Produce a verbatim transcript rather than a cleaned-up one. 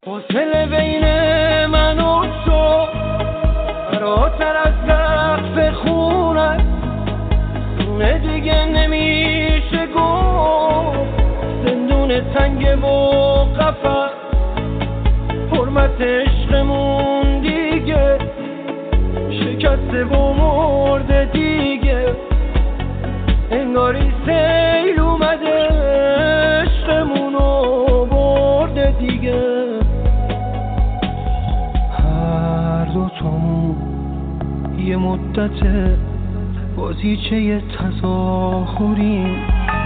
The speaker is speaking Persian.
فاصله بین من و تو فراتر از سقف خونه، خونه دیگه نمیشه گفت، زندون تنگ و قفس، حرمت عشقمون دیگه شکسته و مرده دیگه، انگاری سیل اومده عشقمونو برده دیگه. هر دوتامون یه مدت بازیچه تظاهریم،